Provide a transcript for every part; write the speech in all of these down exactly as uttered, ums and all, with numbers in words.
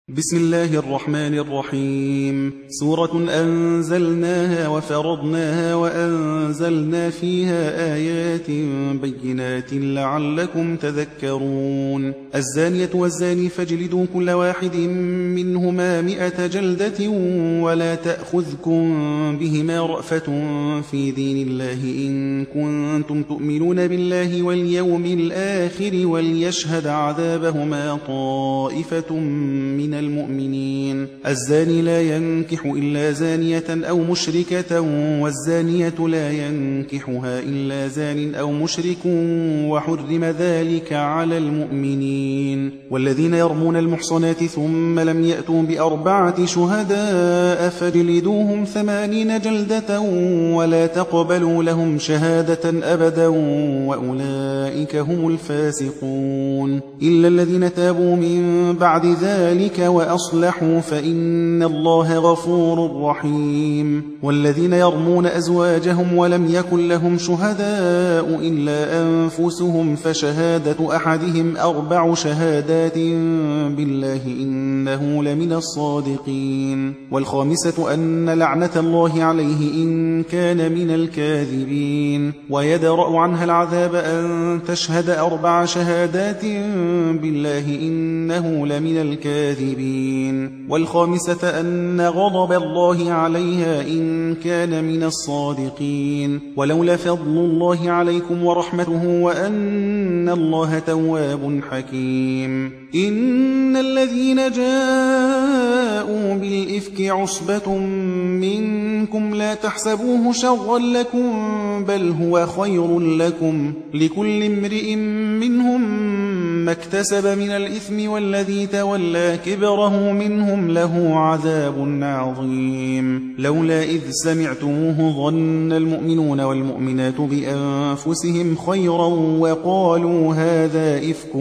بسم الله الرحمن الرحيم. سورة أنزلناها وفرضناها وأنزلنا فيها آيات بينات لعلكم تذكرون. الزانية والزاني فاجلدوا كل واحد منهما مئة جلدة ولا تأخذكم بهما رأفة في دين الله إن كنتم تؤمنون بالله واليوم الآخر وليشهد عذابهما طائفة من المؤمنين. الزاني لا ينكح إلا زانية أو مشركة والزانية لا ينكحها إلا زان أو مشرك وحرم ذلك على المؤمنين. والذين يرمون المحصنات ثم لم يأتوا بأربعة شهداء فاجلدوهم ثمانين جلدة ولا تقبلوا لهم شهادة أبدا وأولئك هم الفاسقون. إلا الذين تابوا من بعد ذلك وأصلحوا فإن الله غفور رحيم. والذين يرمون أزواجهم ولم يكن لهم شهداء إلا أنفسهم فشهادة أحدهم أربع شهادات بالله إنه لمن الصادقين. والخامسة أن لعنة الله عليه إن كان من الكاذبين. ويدرأ عنها العذاب أن تشهد أربع شهادات بالله إنه لمن الكاذبين. والخامسة أن غضب الله عليها إن كان من الصادقين. ولولا فضل الله عليكم ورحمته وأن الله تواب حكيم. إن الذين جاءوا بالإفك عصبة منكم لا تحسبوه شرا لكم بل هو خير لكم لكل امرئ منهم ما اكتسب من الإثم والذي تولى كبره منهم له عذاب عظيم. لولا إذ سمعتموه ظن المؤمنون والمؤمنات بأنفسهم خيرا وقالوا هذا إفك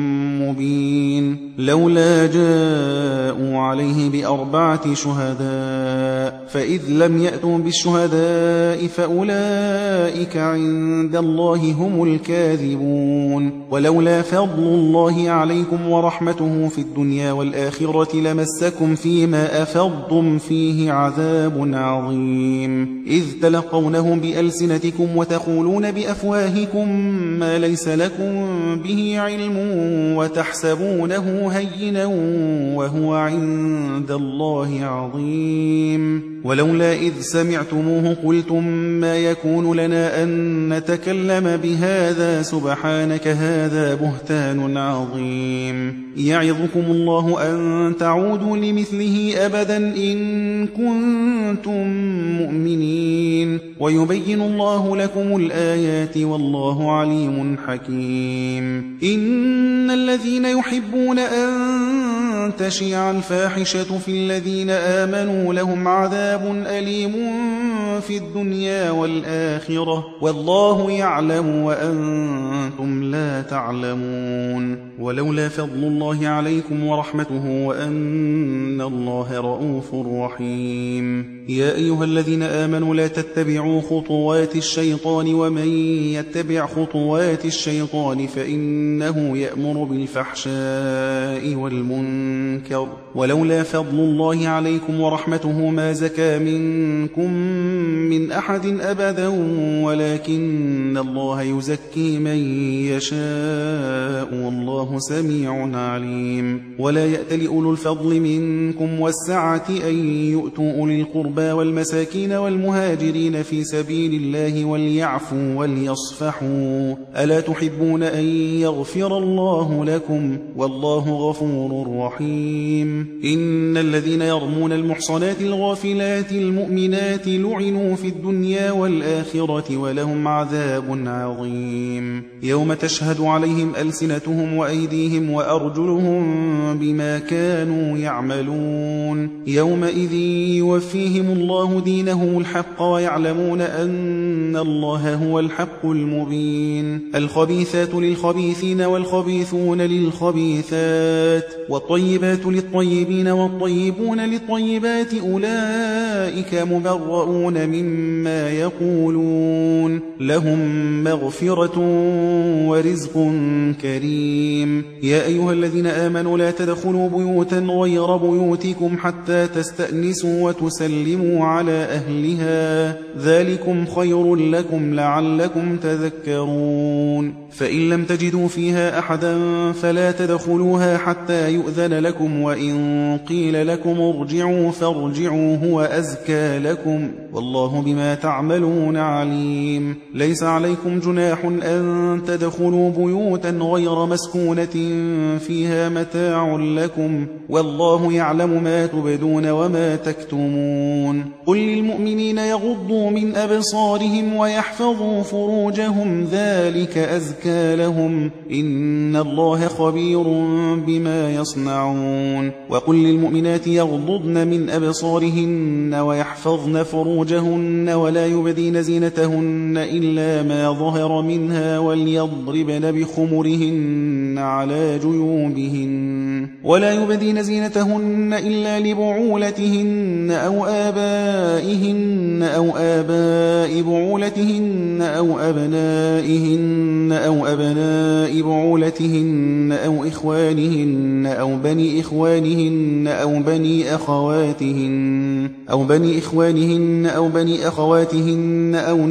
مبين. لولا جاءوا عليه بأربعة شهداء فإذ لم يأتوا بالشهداء فأولئك عند الله هم الكاذبون. ولولا فضل الله عليكم ورحمته في الدنيا والآخرة لمسكم فيما أفضتم فيه عذاب عظيم. إذ تلقونه بألسنتكم وتقولون بأفواهكم ما ليس لكم به علم وتحسبونه هينا وهو عند الله عظيم. ولولا إذ سمعتموه قلتم ما يكون لنا أن نتكلم بهذا سبحانك هذا بهتان عظيم. يعظكم الله أن تعودوا لمثله أبدا إن كنتم مؤمنين. ويبين الله لكم الآيات والله عليم حكيم. إن الذين يحبون أن تشيع الفاحشة في الذين آمنوا لهم عذاب أليم في الدنيا والآخرة والله يعلم وأنتم لا تعلمون. ولولا فضل الله عليكم ورحمته وأن الله رؤوف رحيم. يا أيها الذين آمنوا لا تتبعوا خطوات الشيطان ومن يتبع خطوات الشيطان فإنه يأمر بالفحشاء والمنكر. ولولا فضل الله عليكم ورحمته ما زكى منكم من أحد أبدا ولكن الله يزكي من يشاء والله سميع عليم. ولا يأتل أولو الفضل منكم والسعة أن يؤتوا أولي القربى والمساكين والمهاجرين في سبيل الله وليعفوا وليصفحوا ألا تحبون أن يغفر الله لكم والله غفور رحيم. إن الذين يرمون المحصنات الغافلات المؤمنات لعنوا في الدنيا والآخرة ولهم عذاب عظيم. يوم تشهد عليهم ألسنتهم وأيديهم وأرجلهم بما كانوا يعملون. يومئذ يوفيهم الله دينهم الحق ويعلمون أن الله هو الحق المبين. الخبيثات للخبيثين والخبيثون للخبيثات والطيبات للطيبين والطيبون للطيبات أولئك أولئك مبرؤون مما يقولون لهم مغفرة ورزق كريم. يا أيها الذين آمنوا لا تدخلوا بيوتا غير بيوتكم حتى تستأنسوا وتسلموا على أهلها ذلكم خير لكم لعلكم تذكرون. فإن لم تجدوا فيها أحدا فلا تدخلوها حتى يؤذن لكم، وإن قيل لكم ارجعوا فارجعوا هو أزكى لكم والله بما تعملون عليم. ليس عليكم جناح أن تدخلوا بيوتا غير مسكونة فيها متاع لكم والله يعلم ما تبدون وما تكتمون. قل للمؤمنين يغضوا من أبصارهم ويحفظوا فروجهم ذلك أزكى لهم إن الله خبير بما يصنعون. وقل للمؤمنات يغضضن من أبصارهن ويحفظن فروجهن ولا يبدين زينتهن إلا ما ظهر منها وليضربن بخمرهن على جيوبهن ولا يبدين زينتهن إلا لبعولتهن أو آبائهن أو آباء بعولتهن أو أبنائهن أو أبناء بعولتهن أو إخوانهن أو بني إخوانهن أو بني أخواتهن أو بني إخوانهن أو بني أخواتهن أو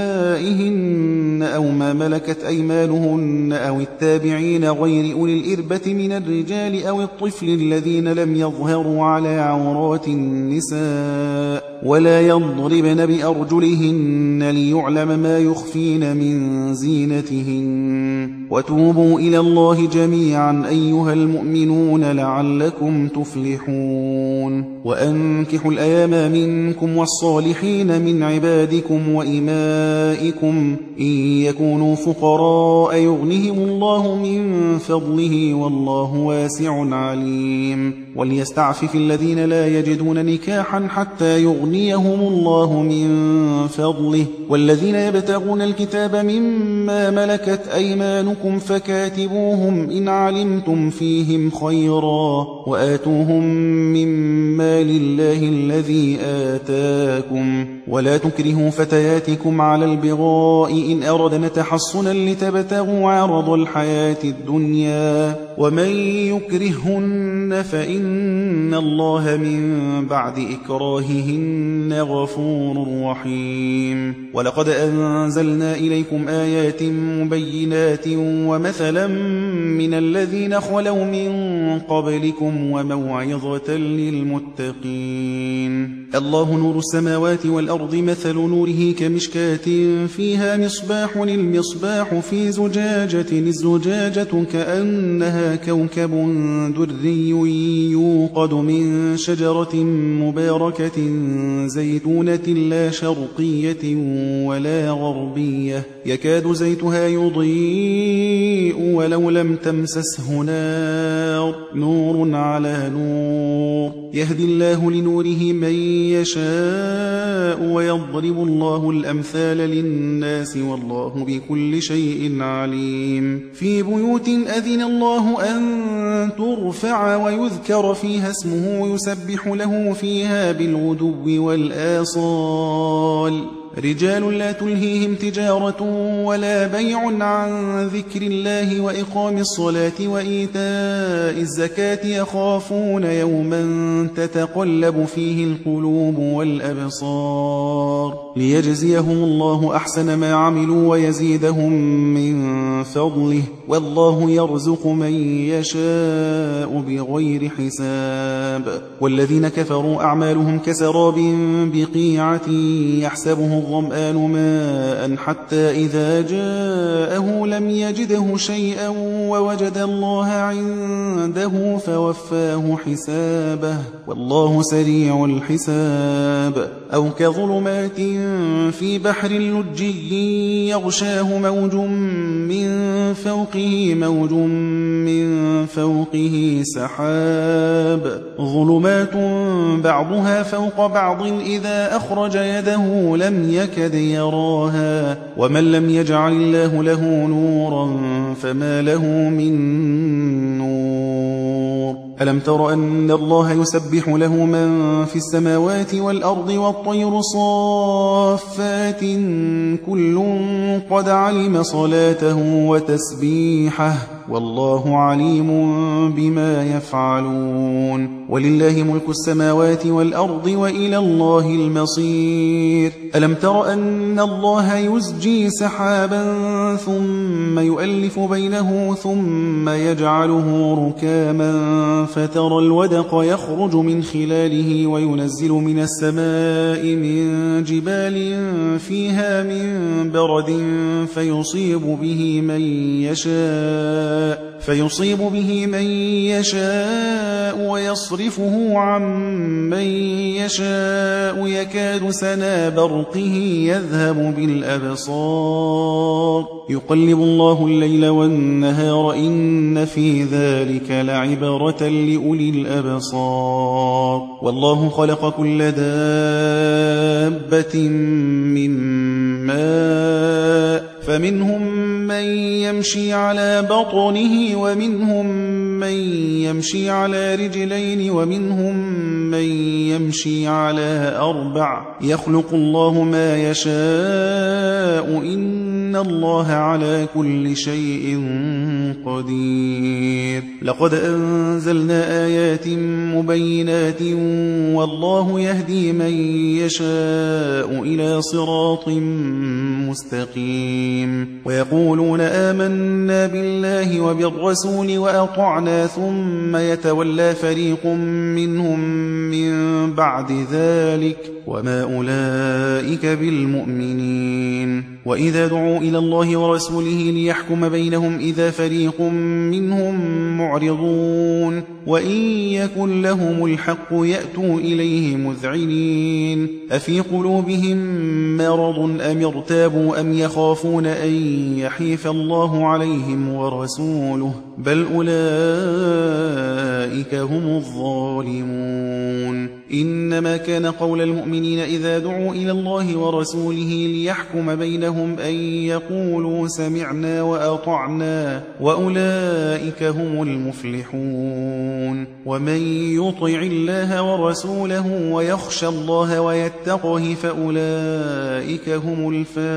نسائهن أو ما ملكت أيمانهن أو التابعين غير أولي الإربة من الرجال أو الطفل الذين لم يظهروا على عورات النساء ولا يضربن بأرجلهن ليعلم ما يخفين من زينتهن. وتوبوا إلى الله جميعا أيها المؤمنون لعلكم تفلحون. وأنكحوا الأيام منكم والصالحين من عبادكم وإمائكم إن يكونوا فقراء يغنهم الله من فضله والله واسع عليم. وليستعفف الذين لا يجدون نكاحا حتى يغنيهم الله من فضله والذين يبتغون الكتاب مما ملكت أيمانكم فكاتبوهم إن علمتم فيهم خيرا وآتوهم مما لله الذي آتاكم ولا تكرهوا فتياتكم على البغاء إن أردنا تحصنا لتبتغوا عرض الحياة الدنيا ومن يكرهن فإن الله من بعد إكراههن غفور رحيم. ولقد أنزلنا إليكم آيات مبينات ومثلا من الذين خلوا من قبلكم وموعظة للمتقين. الله نور السماوات والأرض مثل نوره كمشكاة فيها مصباح المصباح في زجاجة الزجاجة كأنها كوكب دري يوقد من شجرة مباركة زيتونة لا شرقية ولا غربية يكاد زيتها يضيء ولو لم تمسسه نار نور على نور يهدي الله لنوره من يشاء ويضرب الله الأمثال للناس والله بكل شيء عليم. في بيوت أذن الله أن ترفع ويذكر فيها اسمه يسبح له فيها بالغدو والآصال رجال لا تلهيهم تجارة ولا بيع عن ذكر الله وإقام الصلاة وإيتاء الزكاة يخافون يوما تتقلب فيه القلوب والأبصار ليجزيهم الله أحسن ما عملوا ويزيدهم من فضله والله يرزق من يشاء بغير حساب. والذين كفروا أعمالهم كسراب بقيعة يحسبه الظمآن ماء حتى إذا جاءه لم يجده شيئا ووجد الله عنده فوفاه حسابه والله سريع الحساب. أو كظلمات في بحر لجي يغشاه موج من فوقه موج من فوقه سحاب ظلمات بعضها فوق بعض إذا أخرج يده لم يكد يراها ومن لم يجعل الله له نورا فما له من نور. ألم تر أن الله يسبح له من في السماوات والأرض والطير صافات كل قد علم صلاته وتسبيحه والله عليم بما يفعلون ولله ملك السماوات والأرض وإلى الله المصير ألم تر أن الله يزجي سحابا ثم يؤلف بينه ثم يجعله ركاما فترى الودق يخرج من خلاله وينزل من السماء من جبال فيها من برد فيصيب به من يشاء فيصيب به من يشاء ويصرفه عن من يشاء يكاد سنا برقه يذهب بالأبصار يقلب الله الليل والنهار إن في ذلك لعبرة لأولي الأبصار والله خلق كل دابة من ماء فمنهم من يمشي على بطنه ومنهم من يمشي على رجلين ومنهم من يمشي على أربع يخلق الله ما يشاء إن الله على كل شيء قدير لقد أنزلنا آيات مبينات والله يهدي من يشاء إلى صراط مستقيم ويقولون آمنا بالله وبالرسول وأطعنا ثم يتولى فريق منهم من بعد ذلك وما أولئك بالمؤمنين وإذا دعوا إلى الله ورسوله ليحكم بينهم إذا فريق منهم معرضون وإن يكن لهم الحق يأتوا إليه مذعنين أفي قلوبهم مرض أم ارتابوا أم يخافون أن يحيف الله عليهم ورسوله بل أولئك هم الظالمون إنما كان قول المؤمنين إذا دعوا إلى الله ورسوله ليحكم بينهم أن يقولوا سمعنا وأطعنا وأولئك هم المفلحون ومن يطع الله ورسوله ويخشى الله ويتقه فأولئك هم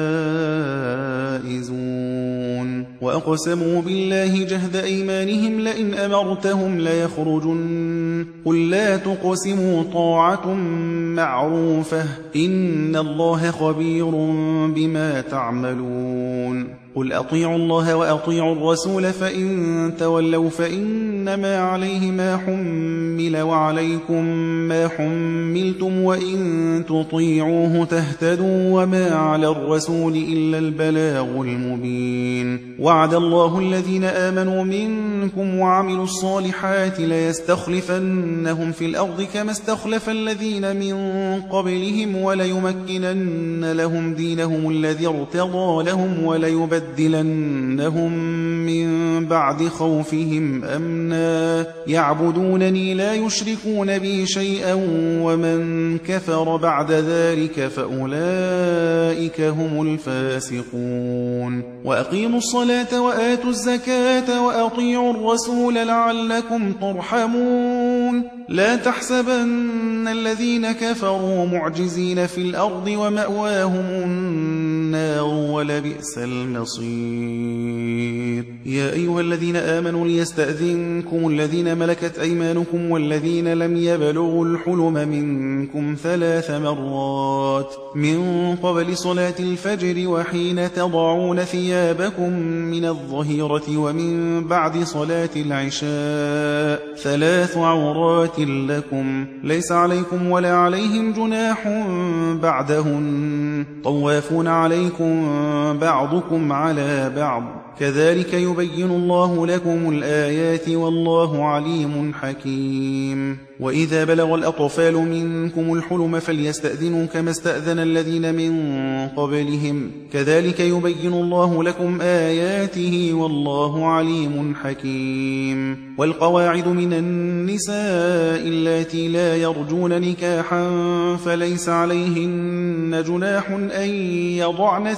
الفائزون وأقسموا بالله جهد أيمانهم لئن أمرتهم ليخرجن قل لا تقسموا طاعة معروفة إن الله خبير بما تعملون قل أطيعوا الله وأطيعوا الرسول فإن تولوا فإنما عليه ما حمل وعليكم ما حملتم وإن تطيعوه تهتدوا وما على الرسول إلا البلاغ المبين وعد الله الذين آمنوا منكم وعملوا الصالحات ليستخلفنهم في الأرض كما استخلف الذين من قبلهم وليمكنن لهم دينهم الذي ارتضى لهم وليبدلنهم لنبدلنهم من بعد خوفهم أمنا يعبدونني لا يشركون بي شيئا ومن كفر بعد ذلك فأولئك هم الفاسقون وأقيموا الصلاة وآتوا الزكاة وأطيعوا الرسول لعلكم ترحمون لا تحسبن الذين كفروا معجزين في الأرض ومأواهم النار ولبئس المصير يا أيها الذين آمنوا ليستأذنكم الذين ملكت أيمانكم والذين لم يبلغوا الحلم منكم ثلاث مرات من قبل صلاة الفجر وحين تضعون ثيابكم من الظهيرة ومن بعد صلاة العشاء ثلاث عورات لكم ليس عليكم ولا عليهم جناح بعدهن طوافون عليكم بعضكم على بعض كذلك يبين الله لكم الآيات والله عليم حكيم وإذا بلغ الأطفال منكم الحلم فليستأذنوا كما استأذن الذين من قبلهم كذلك يبين الله لكم آياته والله عليم حكيم والقواعد من النساء النساء اللاتي لا يرجون نكاحا فليس عليهن جناح أن يضعن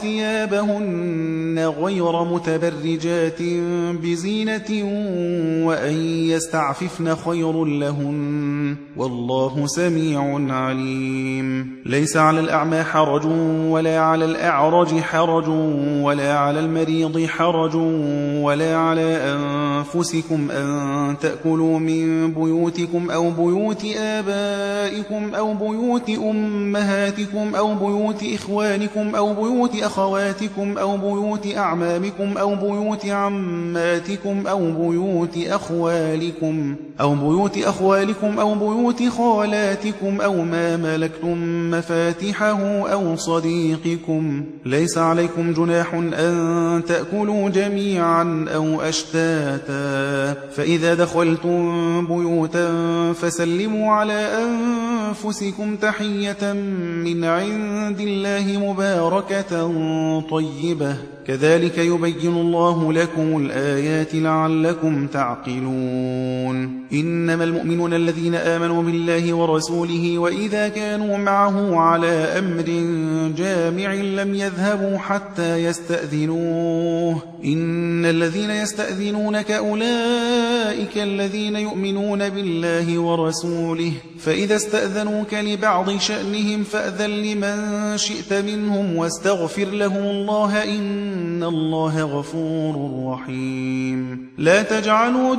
ثيابهن غير متبرجات بزينة وأن يستعففن خير لهن والله سميع عليم. ليس على الأعمى حرج ولا على الأعرج حرج ولا على المريض حرج ولا على أنفسكم أن تأكلوا من بيوتكم أو بيوت آبائكم أو بيوت أمهاتكم أو بيوت إخوانكم أو بيوت أخواتكم أو بيوت أعمامكم أو بيوت عماتكم أو بيوت أخوالكم أو بيوت أخوالكم أو بيوت خالاتكم أو ما ملكتم مفاتحه أو صديقكم. ليس عليكم جناح أن تأكلوا جميعا أو أشتاتا فإذا دخلتم بيوتا فسلموا على أنفسكم تحية من عند الله مباركة طيبة كذلك يبين الله لكم الآيات لعلكم تعقلون. إنما المؤمنون الذين آمنوا بالله ورسوله وإذا كانوا معه على أمر جامع لم يذهبوا حتى يستأذنوه إن الذين يستأذنونك أولئك الذين يؤمنون بالله ورسوله فإذا استأذنوك لبعض شأنهم فأذن لمن شئت منهم واستغفر لهم الله إن الله غفور رحيم. لا تجعلوا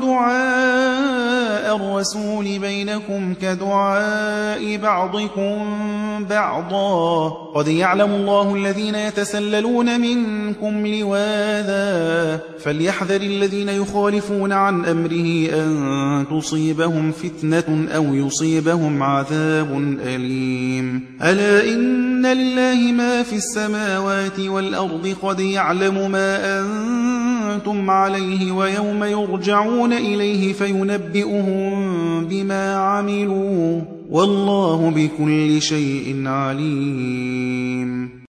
دعاء الرسول بينكم كدعاء بعضكم بعضا قد يعلم الله الذين يتسللون منكم لواذا فليحذر الذين يخالفون عن أمره أن تصيبهم فتنة أو يصيبهم عذاب أليم. ألا إن لله ما في السماوات والأرض قد يعلم ما أنتم عليه ويوم يرجعون إليه فينبئهم بما عملوا والله بكل شيء عليم.